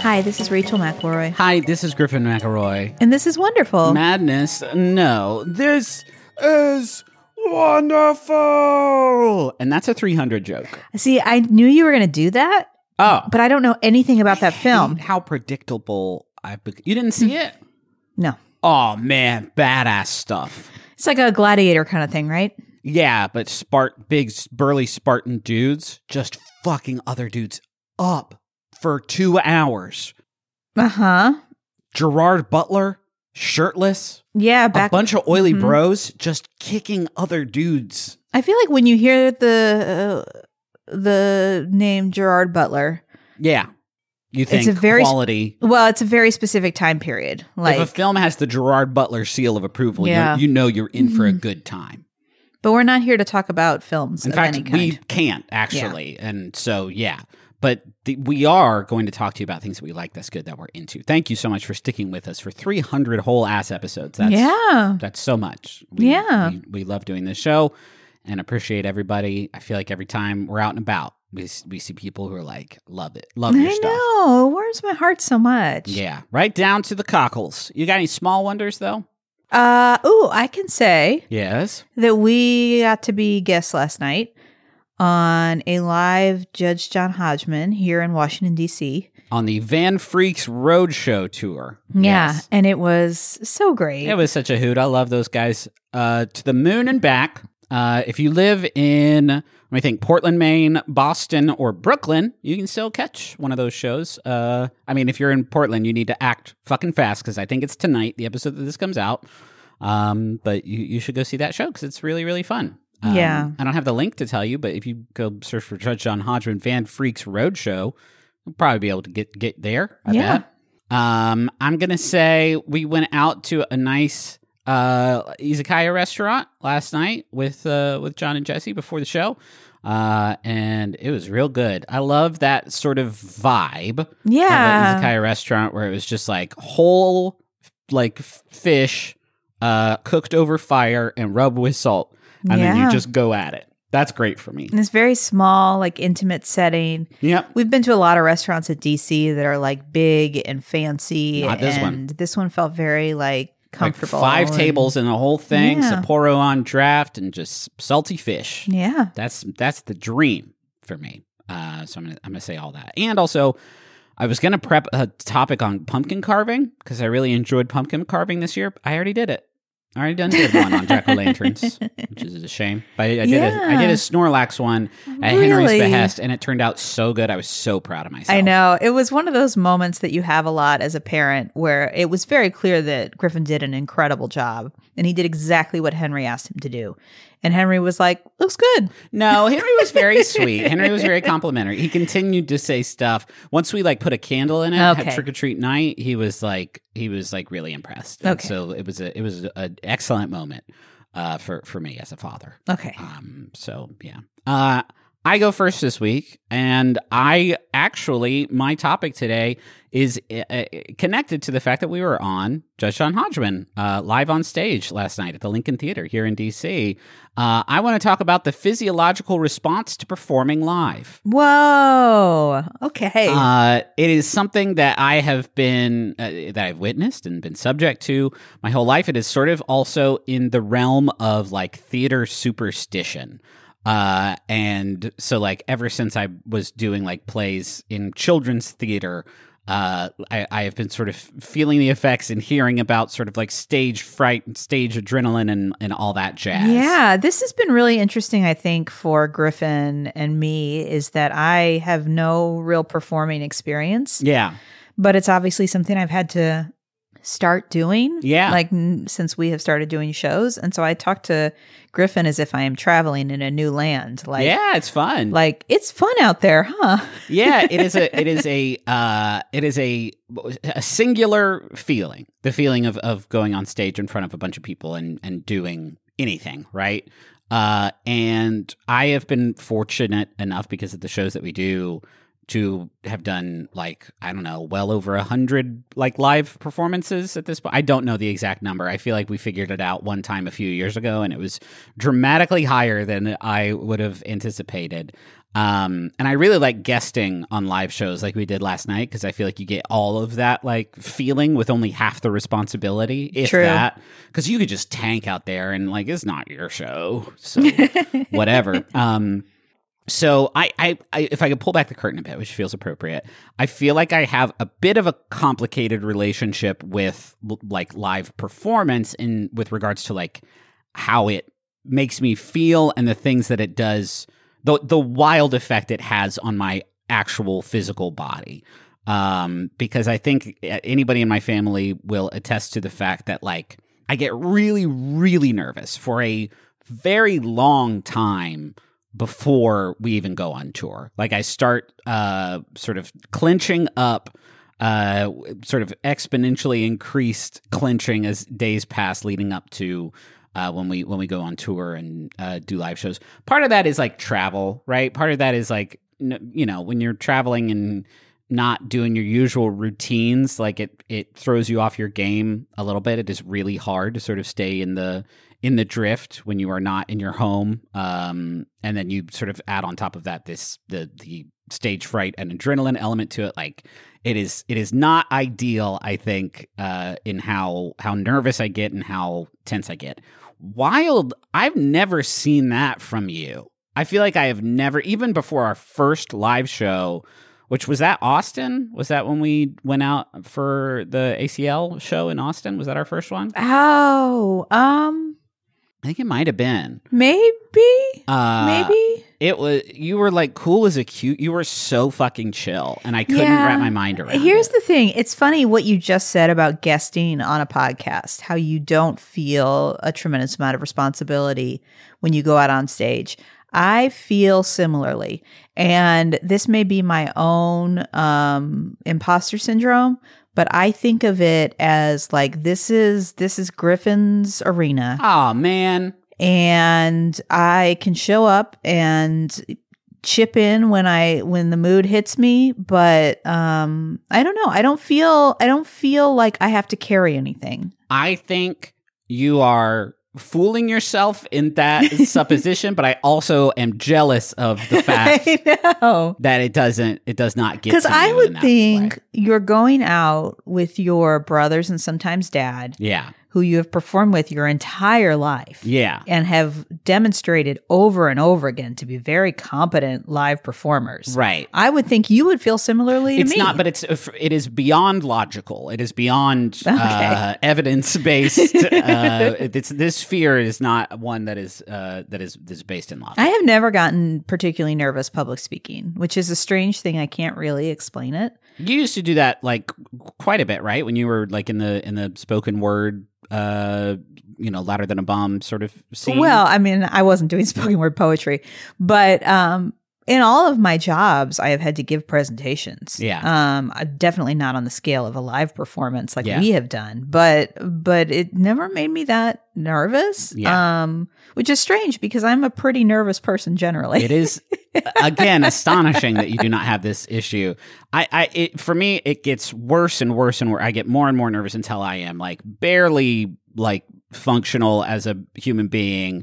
Hi, this is Rachel McElroy. Hi, this is Griffin McElroy. And this is wonderful. Madness? No. This is wonderful! And that's a 300 joke. See, I knew you were going to do that. Oh. But I don't know anything about that film. How predictable I've become. You didn't see it? No. Oh, man. Badass stuff. It's like a gladiator kind of thing, right? Yeah, but big, burly Spartan dudes just fucking other dudes up for 2 hours. Uh-huh. Gerard Butler, shirtless. Yeah, a bunch of oily bros just kicking other dudes. I feel like when you hear the name Gerard Butler, yeah, you think it's a very quality. Well, it's a very specific time period. Like, if a film has the Gerard Butler seal of approval, you know you're in for a good time. But we're not here to talk about films. In of fact, any kind. we can't actually, and so yeah. But we are going to talk to you about things that we like that's good that we're into. Thank you so much for sticking with us for 300 whole ass episodes. That's so much. We love doing this show and appreciate everybody. I feel like every time we're out and about, we see people who are like, love it, love your stuff. I know. It warms my heart so much. Yeah, right down to the cockles. You got any small wonders though? I can say yes that we got to be guests last night on a live Judge John Hodgman here in Washington, D.C. on the Van Freaks Roadshow tour. Yeah, yes. And it was so great. It was such a hoot. I love those guys. To the moon and back. If you live in, let me think, Portland, Maine, Boston, or Brooklyn, you can still catch one of those shows. I mean, if you're in Portland, you need to act fucking fast because I think it's tonight, the episode that this comes out. But you should go see that show because it's really, really fun. Yeah. I don't have the link to tell you, but if you go search for Judge John Hodgman Van Freaks Roadshow, you'll probably be able to get there, I bet. I'm going to say we went out to a nice izakaya restaurant last night with John and Jesse before the show. And it was real good. I love that sort of vibe. Yeah. Of an izakaya restaurant where it was just like whole like fish cooked over fire and rubbed with salt. And then you just go at it. That's great for me. In this very small, like intimate setting. Yep. We've been to a lot of restaurants at DC that are like big and fancy. Not this one. And this one felt very like comfortable. Like 5 tables and the whole thing, Sapporo on draft, and just salty fish. Yeah. That's the dream for me. So I'm gonna say all that. And also, I was gonna prep a topic on pumpkin carving because I really enjoyed pumpkin carving this year. I already did it. I already did one on jack-o'-lanterns, which is a shame. But I did a Snorlax one at Henry's behest, and it turned out so good. I was so proud of myself. I know. It was one of those moments that you have a lot as a parent where it was very clear that Griffin did an incredible job, and he did exactly what Henry asked him to do. And Henry was like, looks good. No, Henry was very sweet. Henry was very complimentary. He continued to say stuff. Once we like put a candle in it at trick or treat night, he was like really impressed. And so it was an excellent moment for me as a father. Okay. So yeah. I go first this week, and my topic today is connected to the fact that we were on Judge John Hodgman live on stage last night at the Lincoln Theater here in D.C. I want to talk about the physiological response to performing live. Whoa. Okay. It is something that I have been, that I've witnessed and been subject to my whole life. It is sort of also in the realm of like theater superstition. And so like ever since I was doing like plays in children's theater, I have been sort of feeling the effects and hearing about sort of like stage fright and stage adrenaline and all that jazz. Yeah, this has been really interesting, I think, for Griffin and me, is that I have no real performing experience. Yeah. But it's obviously something I've had to start doing. Yeah. Like since we have started doing shows. And so I talk to Griffin as if I am traveling in a new land. Like, yeah, it's fun. Like it's fun out there, huh? Yeah, it is a singular feeling. The feeling of going on stage in front of a bunch of people and doing anything, right? And I have been fortunate enough because of the shows that we do to have done like, I don't know, well over 100 like live performances at this point. I don't know the exact number. I feel like we figured it out one time a few years ago, and it was dramatically higher than I would have anticipated. And I really like guesting on live shows like we did last night, because I feel like you get all of that like feeling with only half the responsibility, if True. that. Because you could just tank out there and like, it's not your show, so whatever. So I, if I could pull back the curtain a bit, which feels appropriate, I feel like I have a bit of a complicated relationship with like live performance in with regards to like how it makes me feel and the things that it does, the wild effect it has on my actual physical body. Because I think anybody in my family will attest to the fact that like I get really, really nervous for a very long time before we even go on tour. Like I start sort of clenching up, sort of exponentially increased clenching as days pass leading up to when we go on tour and do live shows. Part of that is like travel, right? Part of that is like, you know, when you're traveling and not doing your usual routines, like it throws you off your game a little bit. It is really hard to sort of stay in the drift when you are not in your home. And then you sort of add on top of that the stage fright and adrenaline element to it. Like it is not ideal, I think, in how nervous I get and how tense I get. Wild, I've never seen that from you. I feel like I have never, even before our first live show, which was that Austin? Was that when we went out for the ACL show in Austin? Was that our first one? Oh, I think it might have been. maybe. It was, you were like cool as a cute. You were so fucking chill, and I couldn't wrap my mind around Here's it. the thing. It's funny what you just said about guesting on a podcast, how you don't feel a tremendous amount of responsibility when you go out on stage. I feel similarly. And this may be my own imposter syndrome, but I think of it as like this is Griffin's arena. Oh man. And I can show up and chip in when the mood hits me, but I don't know. I don't feel like I have to carry anything. I think you are fooling yourself in that supposition, but I also am jealous of the fact that it does not get because to I you would in that think way. you're going out with your brothers and sometimes dad, Yeah. who you have performed with your entire life, Yeah. and have demonstrated over and over again to be very competent live performers. Right. I would think you would feel similarly to me. It's not, but it is beyond logical. It is beyond evidence based. This fear is not one that is based in logic. I have never gotten particularly nervous public speaking, which is a strange thing. I can't really explain it. You used to do that like quite a bit, right? When you were like in the spoken word, louder than a bomb sort of scene. Well, I mean, I wasn't doing spoken word poetry, but in all of my jobs, I have had to give presentations. Yeah. Definitely not on the scale of a live performance like we have done, but it never made me that nervous. Yeah. Which is strange because I'm a pretty nervous person generally. It is, again, astonishing that you do not have this issue. For me, it gets worse and worse and worse. I get more and more nervous until I am like barely like functional as a human being.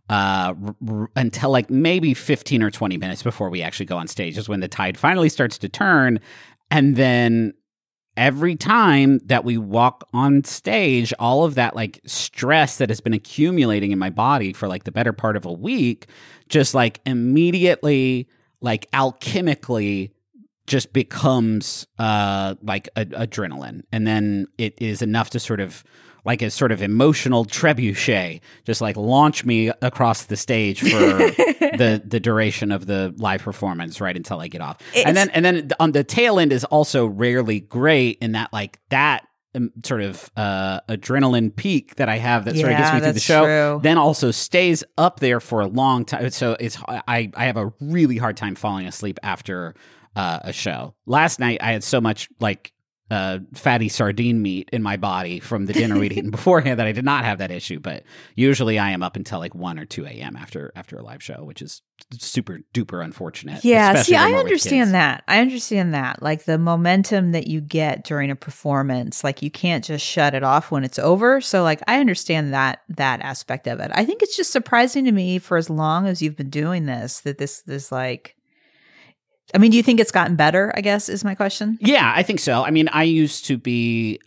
Until like maybe 15 or 20 minutes before we actually go on stage is when the tide finally starts to turn. And then every time that we walk on stage, all of that like stress that has been accumulating in my body for like the better part of a week, just like immediately, like alchemically just becomes like adrenaline. And then it is enough to sort of like a sort of emotional trebuchet, just like launch me across the stage for the duration of the live performance, right until I get off. And then on the tail end is also rarely great in that like that sort of adrenaline peak that I have that sort of gets me through the show. True. Then also stays up there for a long time. So I have a really hard time falling asleep after a show. Last night I had so much like fatty sardine meat in my body from the dinner we'd eaten beforehand, that I did not have that issue. But usually I am up until like 1 or 2 a.m. after a live show, which is super duper unfortunate. Yeah, see, I understand that. I understand that. Like the momentum that you get during a performance, like you can't just shut it off when it's over. So like I understand that aspect of it. I think it's just surprising to me, for as long as you've been doing this, that this like, I mean, do you think it's gotten better, I guess, is my question? Yeah, I think so. I mean, I used to be,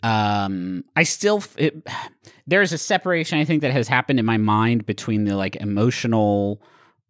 there's a separation, I think, that has happened in my mind between the like emotional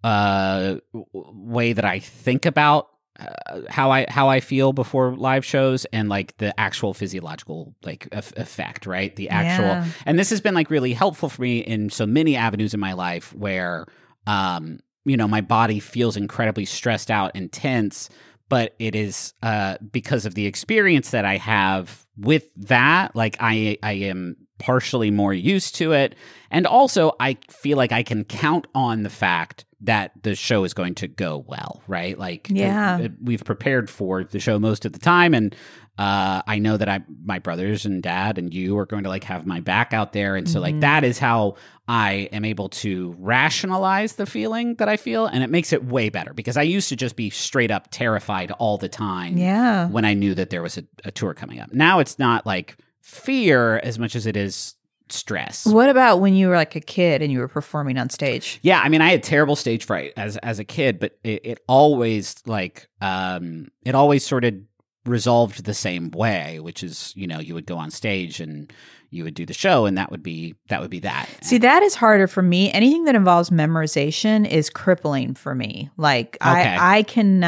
way that I think about how I feel before live shows and like the actual physiological like effect, right? The actual, and this has been like really helpful for me in so many avenues in my life where, you know, my body feels incredibly stressed out and tense, but it is because of the experience that I have with that, like I am partially more used to it. And also I feel like I can count on the fact that the show is going to go well, right? Like we've prepared for the show most of the time. And I know that my brothers and dad and you are going to like have my back out there. And so like that is how I am able to rationalize the feeling that I feel. And it makes it way better because I used to just be straight up terrified all the time when I knew that there was a tour coming up. Now it's not like fear as much as it is stress. What about when you were like a kid and you were performing on stage? Yeah, I mean, I had terrible stage fright as a kid, but it always like it always sort of resolved the same way, which is, you know, you would go on stage and you would do the show, and that would be that. See, that is harder for me. Anything that involves memorization is crippling for me. Like I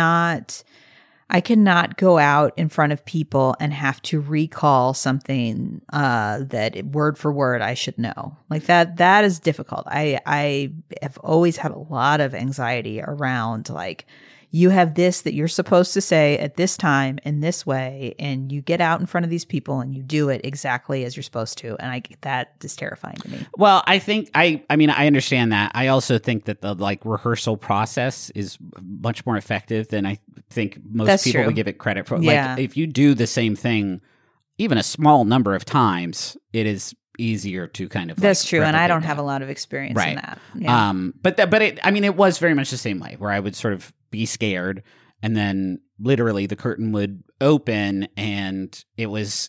cannot go out in front of people and have to recall something that word for word I should know. Like that is difficult. I have always had a lot of anxiety around like, you have this that you're supposed to say at this time in this way, and you get out in front of these people and you do it exactly as you're supposed to. And that is terrifying to me. Well, I think I mean, I understand that. I also think that the like rehearsal process is much more effective than I think most people would give it credit for. Yeah. Like if you do the same thing, even a small number of times, it is easier to kind of that's true, and I don't have a lot of experience in that. Yeah. But it was very much the same way where I would sort of be scared, and then literally the curtain would open, and it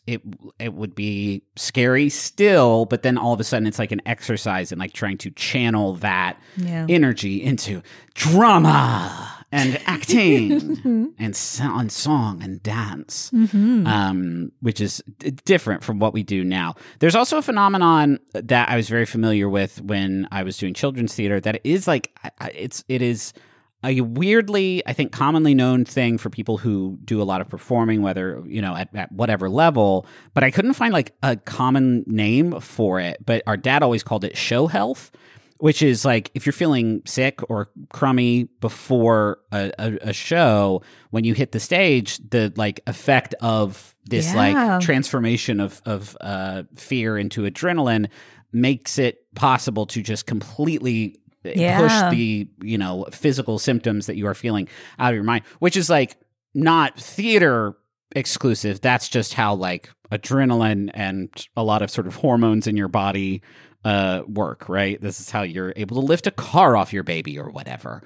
would be scary still, but then all of a sudden it's like an exercise in like trying to channel that energy into drama and acting and song and dance, which is different from what we do now. There's also a phenomenon that I was very familiar with when I was doing children's theater that is like, it is a weirdly, I think, commonly known thing for people who do a lot of performing, whether, you know, at whatever level, but I couldn't find like a common name for it. But our dad always called it show health, which is like if you're feeling sick or crummy before a show, when you hit the stage, the like effect of this like transformation of fear into adrenaline makes it possible to just completely push the, you know, physical symptoms that you are feeling out of your mind, which is like not theater exclusive. That's just how like adrenaline and a lot of sort of hormones in your body work, right? This is how you're able to lift a car off your baby or whatever.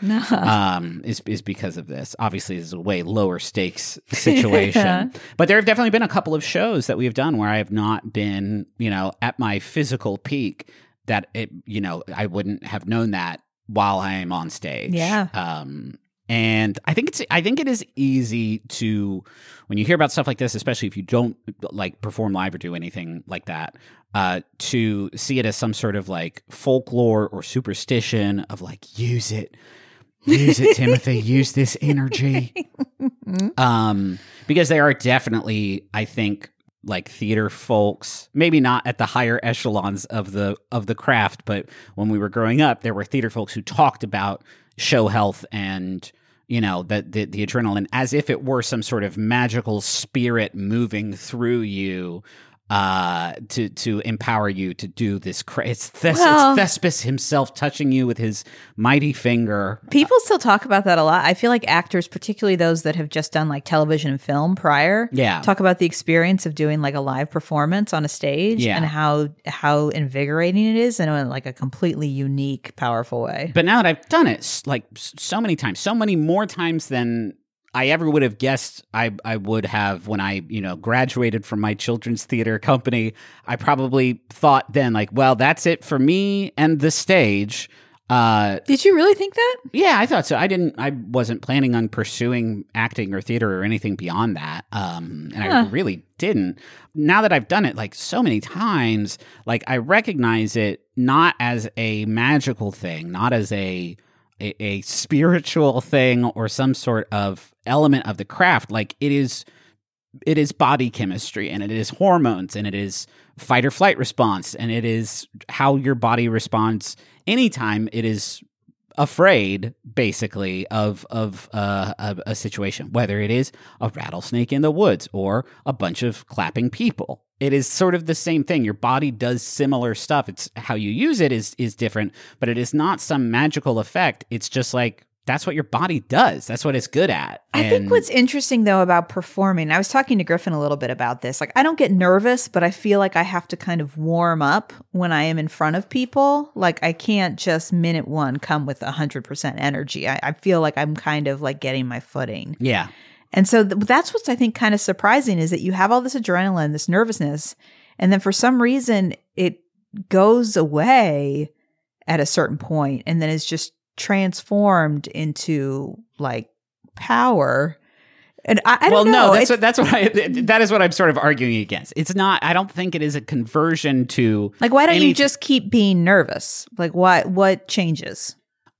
Is because of this. Obviously, this is a way lower stakes situation. But there have definitely been a couple of shows that we have done where I have not been, you know, at my physical peak, that it, you know, I wouldn't have known that while I am on stage. And I think it is easy to, when you hear about stuff like this, especially if you don't like perform live or do anything like that, to see it as some sort of like folklore or superstition of like, use it, Timothy, use this energy. Because there are definitely, I think, like theater folks, maybe not at the higher echelons of the craft, but when we were growing up, there were theater folks who talked about show health and, you know, the adrenaline as if it were some sort of magical spirit moving through you, to empower you to do this. It's Thespis himself touching you with his mighty finger. People still talk about that a lot. I feel like actors, particularly those that have just done like television and film prior, talk about the experience of doing like a live performance on a stage and how invigorating it is in like a completely unique, powerful way. But now that I've done it like so many times, so many more times than I ever would have guessed I would have when I, graduated from my children's theater company. I probably thought then like, well, that's it for me and the stage. Did you really think that? Yeah, I thought so. I wasn't planning on pursuing acting or theater or anything beyond that. And I really didn't. Now that I've done it like so many times, like I recognize it not as a magical thing, not as a spiritual thing or some sort of element of the craft. Like it is body chemistry, and it is hormones, and it is fight or flight response, and it is how your body responds anytime it is afraid, basically, of a situation, whether it is a rattlesnake in the woods or a bunch of clapping people. It is sort of the same thing. Your body does similar stuff. It's how you use it is different, but it is not some magical effect. It's just like, that's what your body does. That's what it's good at. I think what's interesting, though, about performing, I was talking to Griffin a little bit about this. Like, I don't get nervous, but I feel like I have to kind of warm up when I am in front of people. Like, I can't just minute one come with 100% energy. I feel like I'm kind of like getting my footing. Yeah. And so that's what's, I think, kind of surprising is that you have all this adrenaline, this nervousness, and then for some reason it goes away at a certain point and then it's just transformed into like power. And I don't know. No, that is what I'm sort of arguing against. It's not, I don't think it is a conversion to like, why don't you just keep being nervous? Like what changes?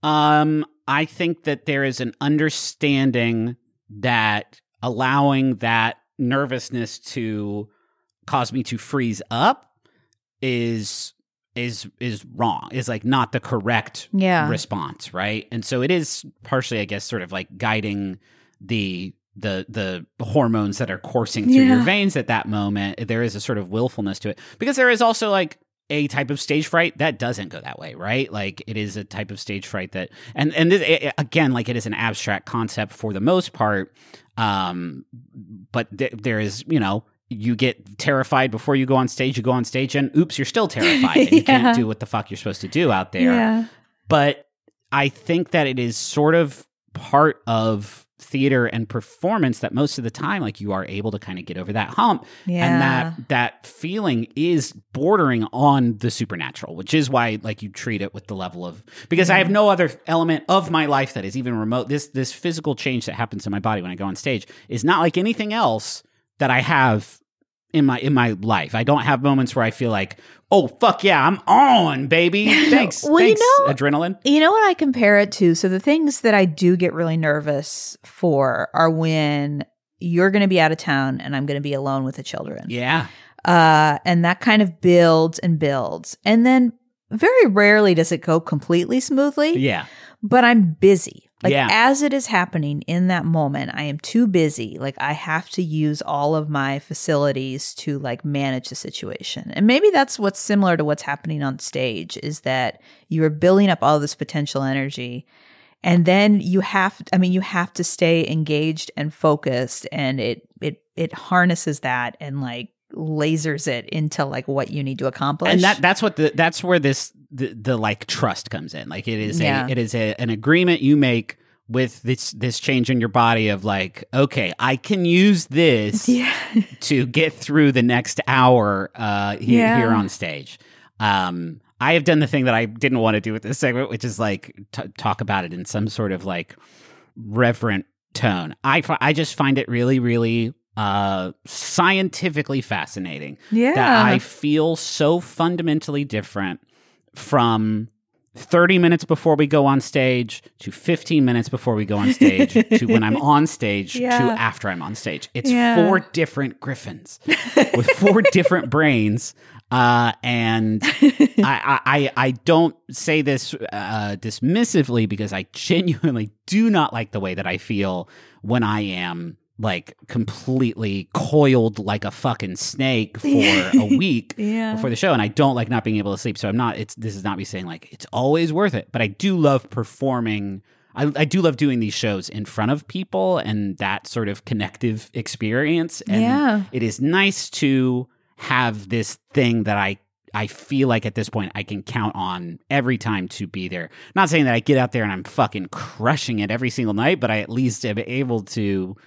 I think that there is an understanding that allowing that nervousness to cause me to freeze up is wrong, is like not the correct response, right? And so it is partially, I guess, sort of like guiding the hormones that are coursing through your veins at that moment. There is a sort of willfulness to it, because there is also like a type of stage fright that doesn't go that way, right? Like it is a type of stage fright that, and again, like it is an abstract concept for the most part. But there is, you get terrified before you go on stage, and oops, you're still terrified and you can't do what the fuck you're supposed to do out there. Yeah. But I think that it is sort of part of theater and performance that most of the time, like you are able to kind of get over that hump. Yeah. And that feeling is bordering on the supernatural, which is why like you treat it with the level of, because I have no other element of my life that is even remote. This physical change that happens in my body when I go on stage is not like anything else that I have in my life. I don't have moments where I feel like, oh, fuck yeah, I'm on, baby. Thanks. Well, thanks, adrenaline. You know what I compare it to? So the things that I do get really nervous for are when you're going to be out of town and I'm going to be alone with the children. Yeah. And that kind of builds and builds. And then very rarely does it go completely smoothly. Yeah. But I'm busy. Like as it is happening in that moment, I am too busy. Like I have to use all of my facilities to like manage the situation. And maybe that's what's similar to what's happening on stage is that you are building up all this potential energy. And then you have to stay engaged and focused, and it harnesses that and like lasers it into like what you need to accomplish. And that's where the like trust comes in. Like it is an agreement you make with this change in your body of like, okay, I can use this to get through the next hour here on stage. I have done the thing that I didn't want to do with this segment, which is like talk about it in some sort of like reverent tone. I just find it really, really scientifically fascinating that I feel so fundamentally different from 30 minutes before we go on stage to 15 minutes before we go on stage to when I'm on stage to after I'm on stage. It's 4 different Griffins with 4 different brains. And I don't say this dismissively, because I genuinely do not like the way that I feel when I am like completely coiled like a fucking snake for a week before the show, and I don't like not being able to sleep. So this is not me saying like it's always worth it, but I do love performing. I do love doing these shows in front of people and that sort of connective experience. And it is nice to have this thing that I feel like at this point I can count on every time to be there. Not saying that I get out there and I'm fucking crushing it every single night, but I at least am able to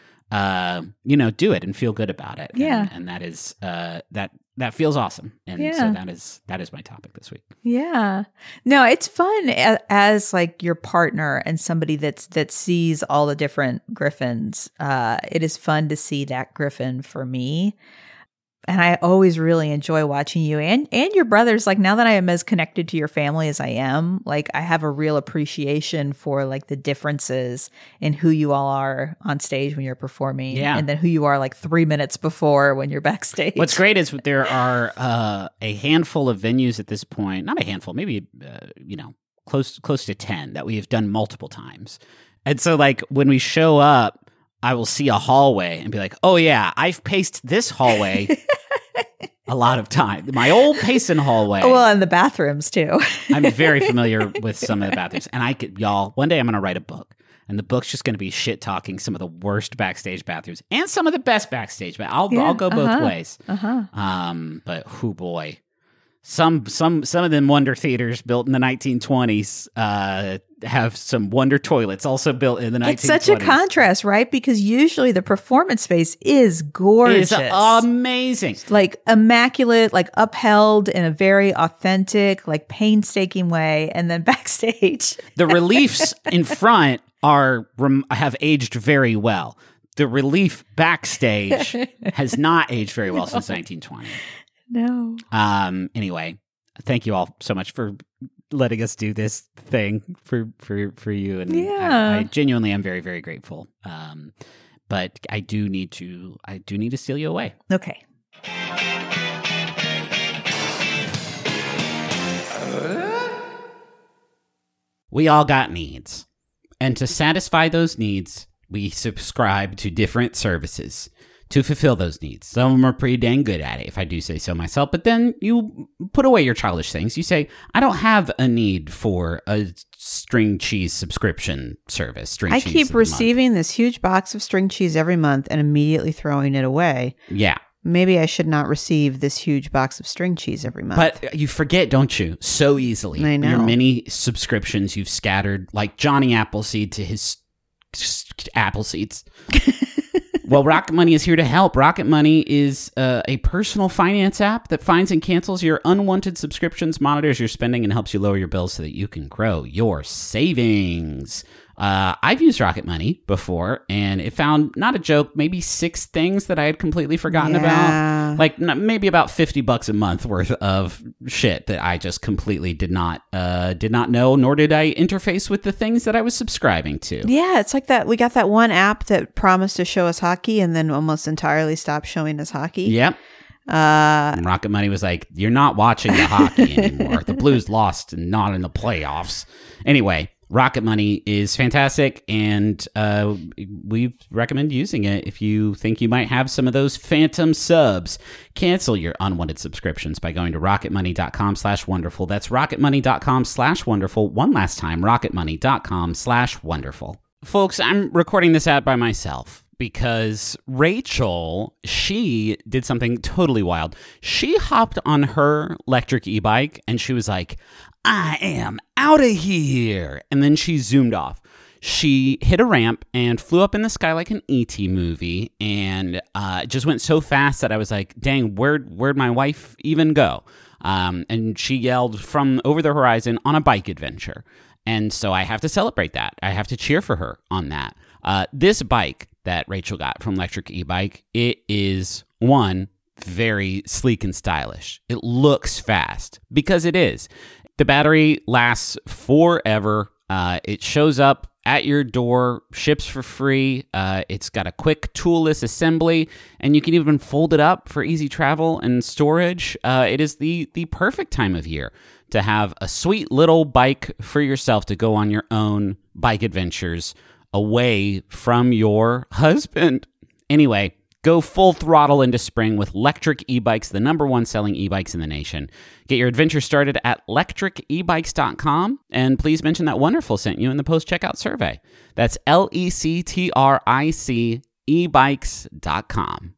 do it and feel good about it. And that is that feels awesome. And so that is my topic this week. Yeah. No, it's fun as like your partner and somebody that sees all the different griffins. It is fun to see that griffin for me. And I always really enjoy watching you and your brothers. Like now that I am as connected to your family as I am, like I have a real appreciation for like the differences in who you all are on stage when you're performing, and then who you are like 3 minutes before when you're backstage. What's great is there are a handful of venues at this point, not a handful, maybe close to 10 that we have done multiple times. And so like when we show up, I will see a hallway and be like, oh yeah, I've paced this hallway a lot of time. My old Payson hallway. Well, and the bathrooms too. I'm very familiar with some of the bathrooms. And one day I'm going to write a book. And the book's just going to be shit talking some of the worst backstage bathrooms and some of the best backstage. But I'll go both ways. But oh boy. Some of them wonder theaters built in the 1920s have some wonder toilets also built in the 1920s. It's such a contrast, right? Because usually the performance space is gorgeous. It's amazing. Like immaculate, like upheld in a very authentic, like painstaking way. And then backstage. The reliefs in front have aged very well. The relief backstage has not aged very well since 1920. No. Anyway, thank you all so much for letting us do this thing for you, and I genuinely am very, very grateful. But I do need to steal you away. Okay. We all got needs, and to satisfy those needs, we subscribe to different services to fulfill those needs. Some of them are pretty dang good at it, if I do say so myself. But then you put away your childish things. You say, I don't have a need for a string cheese subscription service. I keep receiving this huge box of string cheese every month and immediately throwing it away. Yeah. Maybe I should not receive this huge box of string cheese every month. But you forget, don't you? So easily. I know. Your many subscriptions you've scattered, like Johnny Appleseed to his Apple Seeds. Well, Rocket Money is here to help. Rocket Money is a personal finance app that finds and cancels your unwanted subscriptions, monitors your spending, and helps you lower your bills so that you can grow your savings. I've used Rocket Money before, and it found, not a joke, maybe 6 things that I had completely forgotten about. Like maybe about $50 a month worth of shit that I just completely did not know, nor did I interface with the things that I was subscribing to. Yeah, it's like that. We got that one app that promised to show us hockey and then almost entirely stopped showing us hockey. Yep. And Rocket Money was like, you're not watching the hockey anymore. The Blues lost and not in the playoffs. Anyway, Rocket Money is fantastic, and we recommend using it if you think you might have some of those phantom subs. Cancel your unwanted subscriptions by going to rocketmoney.com/wonderful. That's rocketmoney.com/wonderful. One last time, rocketmoney.com/wonderful. Folks, I'm recording this ad by myself because Rachel, she did something totally wild. She hopped on her electric e-bike and she was like, I am out of here. And then she zoomed off. She hit a ramp and flew up in the sky like an E.T. movie, and it just went so fast that I was like, dang, where'd my wife even go? And she yelled from over the horizon on a bike adventure. And so I have to celebrate that. I have to cheer for her on that. This bike that Rachel got from Electric E-Bike, it is, one, very sleek and stylish. It looks fast because it is. The battery lasts forever. It shows up at your door, ships for free. It's got a quick toolless assembly, and you can even fold it up for easy travel and storage. It is the perfect time of year to have a sweet little bike for yourself to go on your own bike adventures away from your husband. Anyway, go full throttle into spring with Lectric e-bikes, the #1 selling e-bikes in the nation. Get your adventure started at lectricebikes.com, and please mention that Wonderful sent you in the post-checkout survey. That's LECTRIC ebikes.com.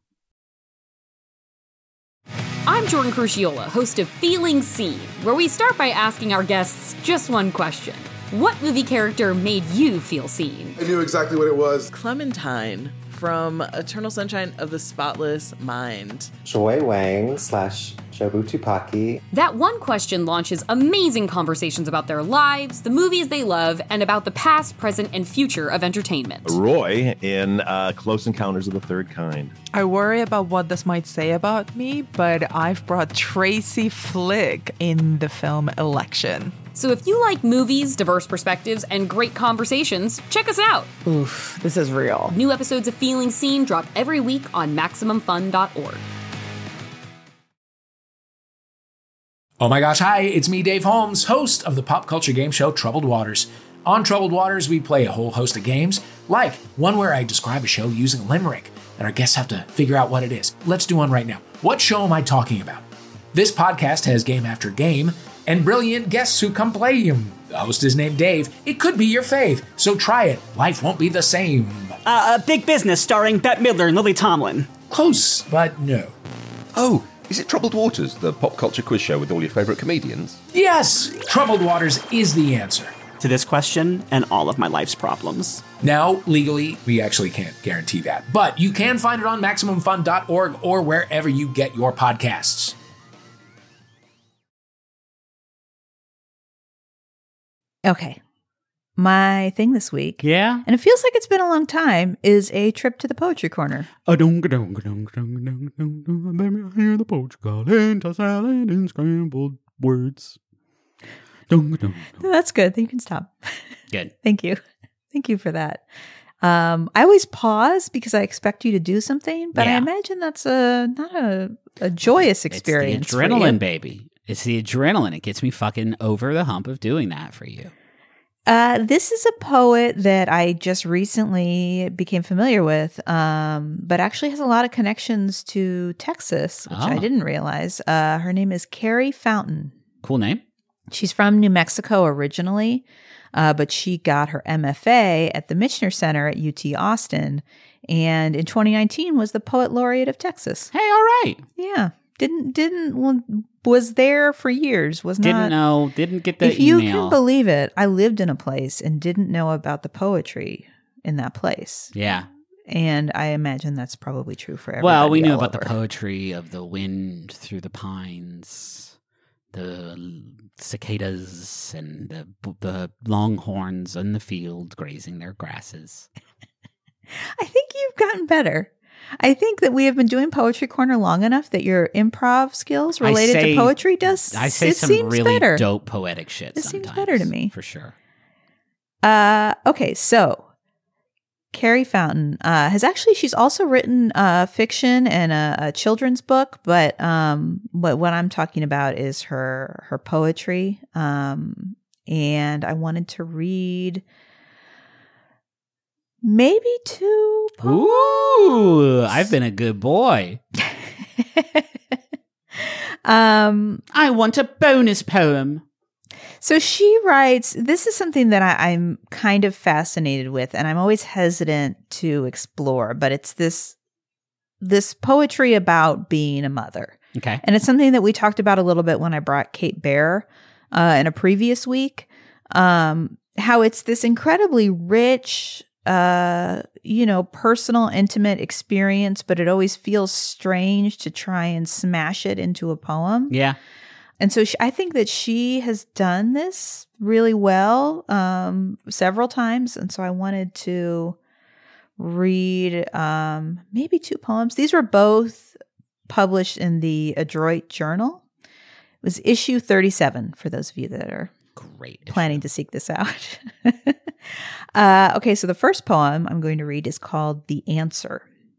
I'm Jordan Crucchiola, host of Feeling Seen, where we start by asking our guests just one question. What movie character made you feel seen? I knew exactly what it was. Clementine from Eternal Sunshine of the Spotless Mind. Joy Wang / Jobu Tupaki. That one question launches amazing conversations about their lives, the movies they love, and about the past, present, and future of entertainment. Roy in Close Encounters of the Third Kind. I worry about what this might say about me, but I've brought Tracy Flick in the film Election. So if you like movies, diverse perspectives, and great conversations, check us out. Oof, this is real. New episodes of Feeling Seen drop every week on MaximumFun.org. Oh my gosh, hi, it's me, Dave Holmes, host of the pop culture game show Troubled Waters. On Troubled Waters, we play a whole host of games, like one where I describe a show using a limerick, and our guests have to figure out what it is. Let's do one right now. What show am I talking about? This podcast has game after game, and brilliant guests who come play him. The host is named Dave. It could be your fave, so try it. Life won't be the same. Big Business starring Bette Midler and Lily Tomlin. Close, but no. Oh, is it Troubled Waters, the pop culture quiz show with all your favourite comedians? Yes, Troubled Waters is the answer to this question and all of my life's problems. Now, legally, we actually can't guarantee that, but you can find it on MaximumFun.org or wherever you get your podcasts. Okay. My thing this week, Yeah? and it feels like it's been a long time, is a trip to the Poetry Corner. I hear the poetry calling to salad and scrambled words. That's good. You can stop. Good. Thank you. Thank you for that. I always pause because I expect you to do something, but I imagine that's not a joyous experience. It's the adrenaline, baby. It's the adrenaline. It gets me fucking over the hump of doing that for you. This is a poet that I just recently became familiar with, but actually has a lot of connections to Texas, which I didn't realize. Her name is Carrie Fountain. Cool name. She's from New Mexico originally, but she got her MFA at the Michener Center at UT Austin, and in 2019 was the Poet Laureate of Texas. Hey, all right. Yeah. Was there for years. Didn't know. Didn't get the if you email. can believe it, I lived in a place and didn't know about the poetry in that place. Yeah. And I imagine that's probably true for everybody. Well, we knew all about over. the poetry of the wind through the pines, the cicadas, and the longhorns in the field grazing their grasses. I think you've gotten better. I think that we have been doing Poetry Corner long enough that your improv skills related to poetry some really better. dope poetic shit. It seems better to me. For sure. Okay, so Carrie Fountain she's also written fiction and a children's book, but what I'm talking about is her poetry. And I wanted to read maybe 2 poems. Ooh, I've been a good boy. I want a bonus poem. So she writes, this is something that I'm kind of fascinated with, and I'm always hesitant to explore, but it's this poetry about being a mother. Okay. And it's something that we talked about a little bit when I brought Kate Bear in a previous week, how it's this incredibly rich, personal, intimate experience, but it always feels strange to try and smash it into a poem. Yeah. And so I think that she has done this really well several times. And so I wanted to read maybe 2 poems. These were both published in the Adroit Journal. It was issue 37 for those of you that are planning to seek this out. Okay, so the first poem I'm going to read is called The Answer.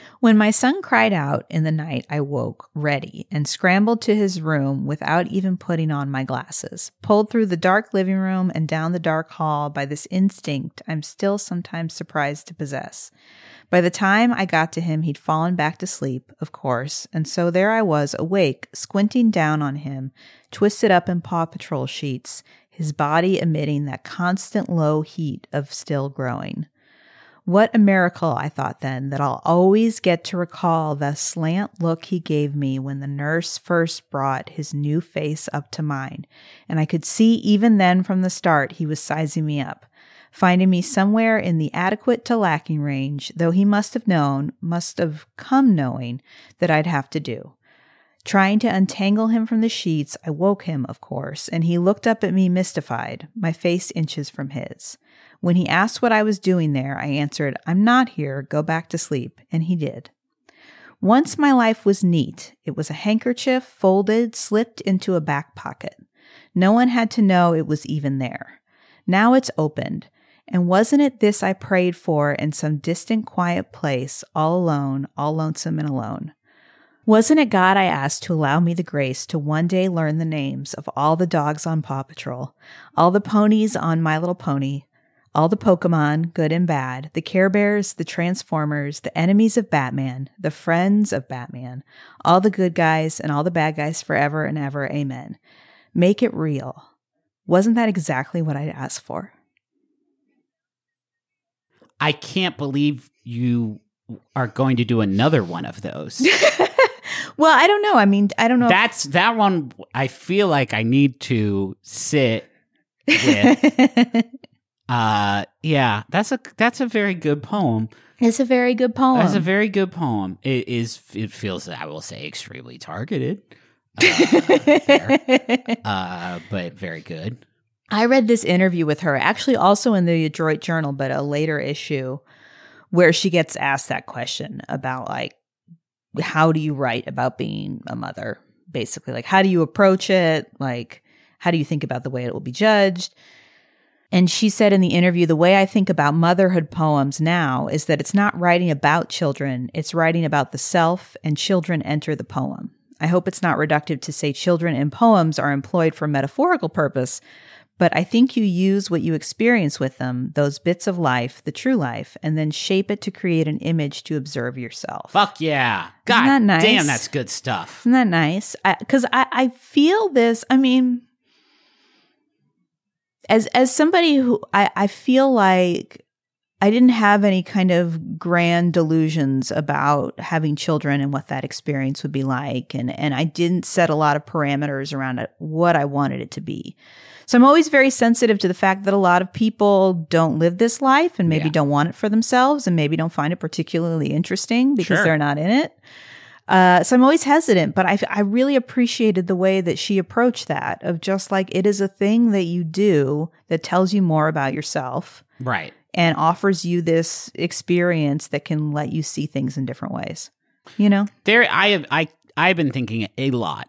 When my son cried out in the night, I woke, ready, and scrambled to his room without even putting on my glasses, pulled through the dark living room and down the dark hall by this instinct I'm still sometimes surprised to possess. By the time I got to him, he'd fallen back to sleep, of course, and so there I was, awake, squinting down on him, twisted up in Paw Patrol sheets, his body emitting that constant low heat of still growing. What a miracle, I thought then, that I'll always get to recall the slant look he gave me when the nurse first brought his new face up to mine, and I could see even then from the start he was sizing me up, finding me somewhere in the adequate to lacking range, though he must have come knowing that I'd have to do. Trying to untangle him from the sheets, I woke him, of course, and he looked up at me mystified, my face inches from his. When he asked what I was doing there, I answered, "I'm not here, go back to sleep," and he did. Once my life was neat. It was a handkerchief, folded, slipped into a back pocket. No one had to know it was even there. Now it's opened. And wasn't it this I prayed for in some distant, quiet place, all alone, all lonesome and alone? Wasn't it God I asked to allow me the grace to one day learn the names of all the dogs on Paw Patrol, all the ponies on My Little Pony, all the Pokemon, good and bad, the Care Bears, the Transformers, the enemies of Batman, the friends of Batman, all the good guys and all the bad guys forever and ever, amen. Make it real. Wasn't that exactly what I'd asked for? I can't believe you are going to do another one of those. Well, I don't know. I mean, I don't know. That one, I feel like I need to sit with. Yeah, that's a very good poem. It's a very good poem. It's a very good poem. It feels, I will say, extremely targeted. But very good. I read this interview with her, actually also in the Adroit Journal, but a later issue, where she gets asked that question about, like, how do you write about being a mother? Basically, like, how do you approach it? Like, how do you think about the way it will be judged? And she said in the interview, the way I think about motherhood poems now is that it's not writing about children, it's writing about the self, and children enter the poem. I hope it's not reductive to say children in poems are employed for metaphorical purpose, but I think you use what you experience with them, those bits of life, the true life, and then shape it to create an image to observe yourself. Fuck yeah. God Isn't that nice? Damn, that's good stuff. Isn't that nice? Because I feel this, I mean, as somebody who, I feel like I didn't have any kind of grand delusions about having children and what that experience would be like. And I didn't set a lot of parameters around it, what I wanted it to be. So I'm always very sensitive to the fact that a lot of people don't live this life and maybe don't want it for themselves and maybe don't find it particularly interesting because they're not in it. So I'm always hesitant, but I really appreciated the way that she approached that, of just like, it is a thing that you do that tells you more about yourself. Right. And offers you this experience that can let you see things in different ways. You know? I've been thinking a lot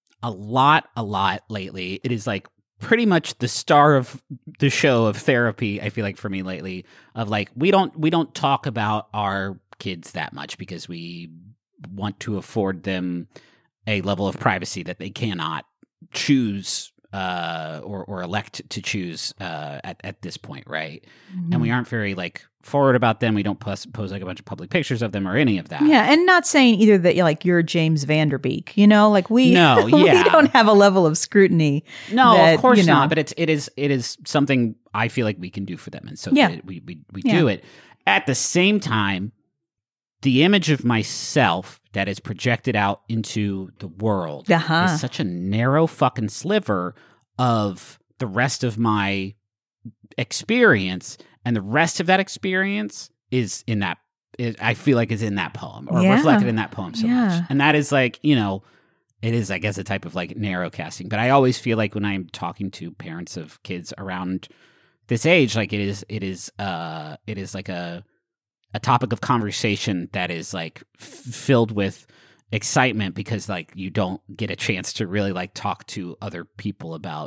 lately. It is like pretty much the star of the show of therapy, I feel like, for me lately, of like, we don't talk about our kids that much because we want to afford them a level of privacy that they cannot choose or elect to choose at this point, right? Mm-hmm. And we aren't very like forward about them. We don't post like a bunch of public pictures of them or any of that. Yeah, and not saying either that you're James Vanderbeek, you know, like we no, we don't have a level of scrutiny. No, that, of course not. But it is something I feel like we can do for them, and so we do it. At the same time, the image of myself that is projected out into the world is such a narrow fucking sliver of the rest of my experience, and the rest of that experience is in that. I feel like is in that poem or reflected in that poem so much, and that is like, you know, it is, I guess, a type of like narrow casting. But I always feel like when I'm talking to parents of kids around this age, like it is like a topic of conversation that is like filled with excitement because like you don't get a chance to really like talk to other people about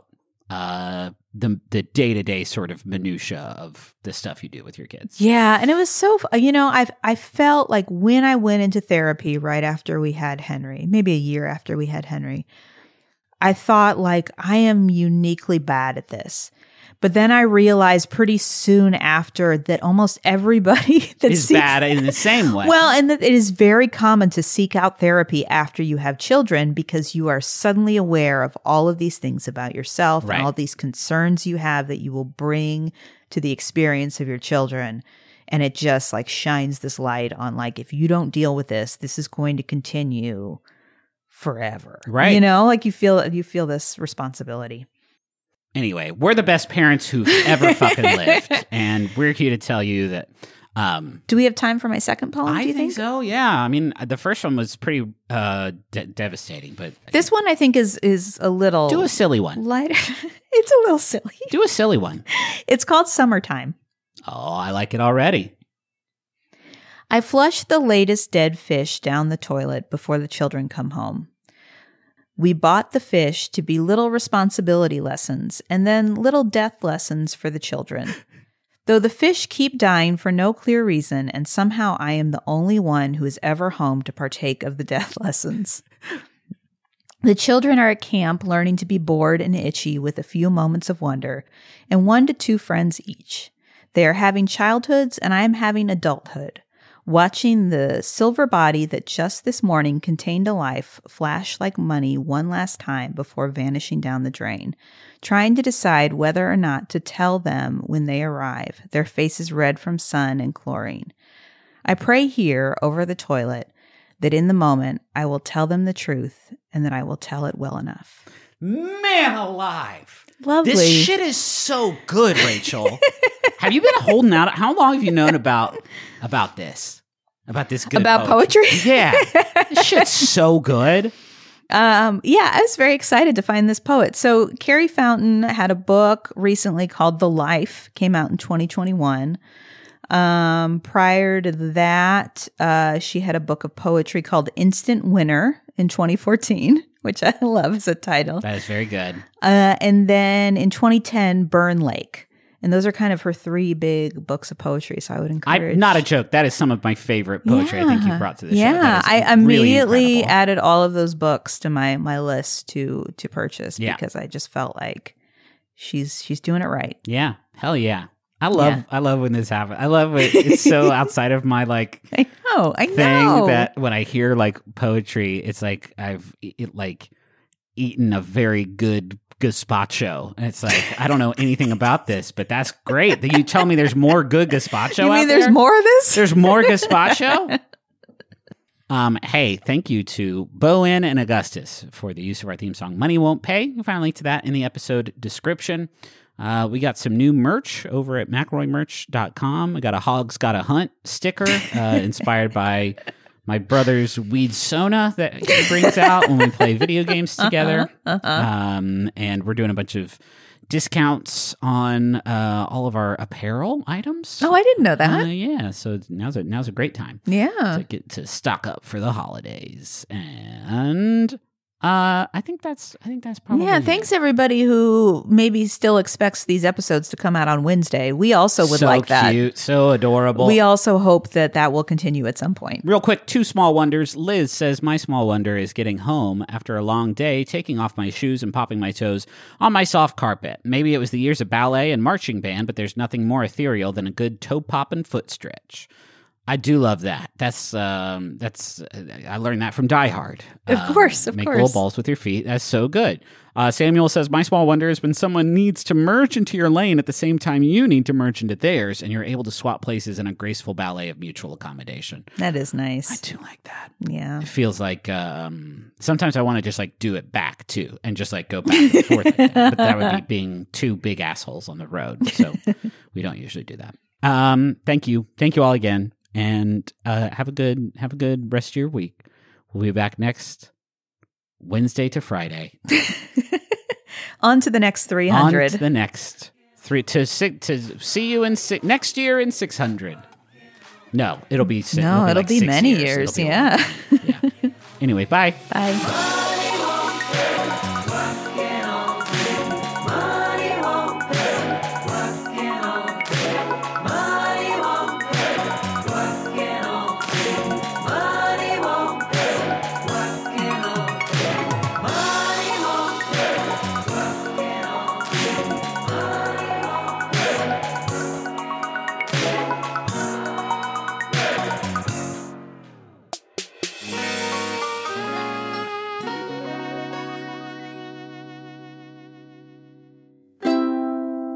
the day-to-day sort of minutia of the stuff you do with your kids. Yeah, and it was so, I felt like when I went into therapy right after we had Henry, maybe a year after we had Henry, I thought like I am uniquely bad at this. But then I realized pretty soon after that almost everybody is bad in the same way. Well, and that it is very common to seek out therapy after you have children because you are suddenly aware of all of these things about yourself and all these concerns you have that you will bring to the experience of your children. And it just like shines this light on like, if you don't deal with this, this is going to continue forever. Right. You know, like you feel this responsibility. Anyway, we're the best parents who've ever fucking lived, and we're here to tell you that. Do we have time for my second poem? I do you think so. Yeah, I mean, the first one was pretty devastating, but this one I think is a little. Do a silly one. Lighter. It's a little silly. Do a silly one. It's called Summertime. Oh, I like it already. I flush the latest dead fish down the toilet before the children come home. We bought the fish to be little responsibility lessons and then little death lessons for the children. Though the fish keep dying for no clear reason, and somehow I am the only one who is ever home to partake of the death lessons. The children are at camp learning to be bored and itchy with a few moments of wonder, and 1 to 2 friends each. They are having childhoods, and I am having adulthood. Watching the silver body that just this morning contained a life flash like money one last time before vanishing down the drain, trying to decide whether or not to tell them when they arrive, their faces red from sun and chlorine. I pray here over the toilet that in the moment I will tell them the truth and that I will tell it well enough. Man alive. Lovely. This shit is so good, Rachel. Have you been holding out? How long have you known about this? About this good poetry? Yeah. This shit's so good. I was very excited to find this poet. So Carrie Fountain had a book recently called The Life, came out in 2021. Prior to that, she had a book of poetry called Instant Winner in 2014, which I love as a title. That is very good. And then in 2010, Burn Lake. And those are kind of her 3 big books of poetry. So I would encourage. Not a joke. That is some of my favorite poetry I think you brought to the show. Yeah, I immediately added all of those books to my list to purchase because I just felt like she's doing it right. Yeah, hell yeah. I love when this happens. I love it. It's so outside of my like. I know. Thing that when I hear like poetry, it's like I've eaten a very good gazpacho. And it's like, I don't know anything about this, but that's great. That you tell me there's more good gazpacho You mean out there's there? more of this? There's more gazpacho? Hey, thank you to Bowen and Augustus for the use of our theme song, Money Won't Pay. You'll find a link to that in the episode description. We got some new merch over at McElroymerch.com. I got a Hog's Gotta Hunt sticker inspired by my brother's weed sona that he brings out when we play video games together. And we're doing a bunch of discounts on all of our apparel items. Oh, I didn't know that. Yeah, so now's a great time. Yeah, to get to stock up for the holidays. And I think that's probably thanks everybody who maybe still expects these episodes to come out on Wednesday. We also would like that. So cute, so adorable. We also hope that will continue at some point. Real quick, 2 small wonders. Liz says, my small wonder is getting home after a long day, taking off my shoes and popping my toes on my soft carpet. Maybe it was the years of ballet and marching band, but there's nothing more ethereal than a good toe pop and foot stretch. I do love that. That's I learned that from Die Hard. Of course. Make little balls with your feet. That's so good. Samuel says, my small wonder is when someone needs to merge into your lane at the same time you need to merge into theirs, and you're able to swap places in a graceful ballet of mutual accommodation. That is nice. I do like that. Yeah. It feels like sometimes I want to just like do it back too and just like go back and forth. Like that. But that would be being 2 big assholes on the road. So we don't usually do that. Thank you. Thank you all again. And have a good rest of your week. We'll be back next Wednesday to Friday. On to the next 300. On to the next 3 to see you in next year in 600. No, it'll be it'll be many years. Yeah. Anyway, bye. Bye.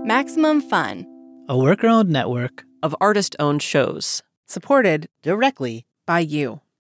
Maximum Fun, a worker-owned network of artist-owned shows, supported directly by you.